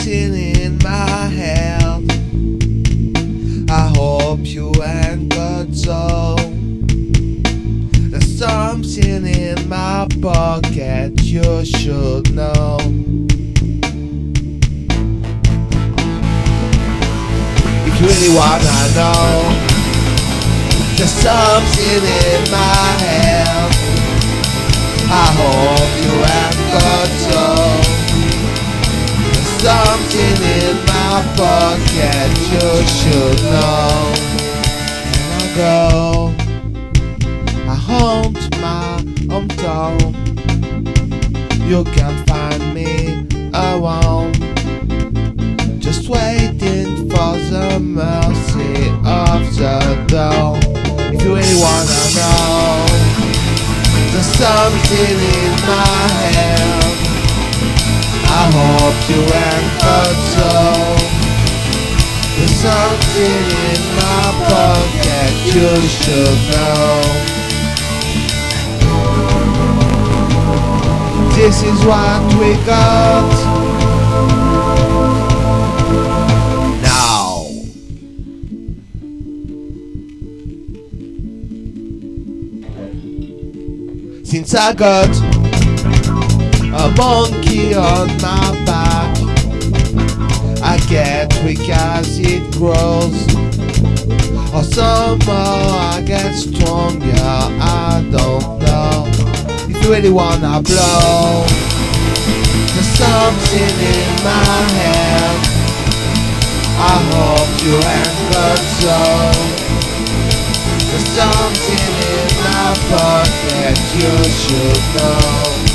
something in my head. I hope you ain't got so. There's something in my pocket you should know. If you really wanna know, there's something in my head. I hope you ain't got so. There's something in my pocket you should know. And I go home to my hometown. You can't find me around, just waiting for the mercy of the dawn. If you really wanna know, there's something in my head. I hope you ain't got so. There's something in my pocket you should know. This is what we got now. Since I got a monkey on my back, I get weak as it grows, or somehow I get stronger, I don't know. If you really wanna blow, there's something in my head. I hope you ain't got so. There's something in my pocket you should know.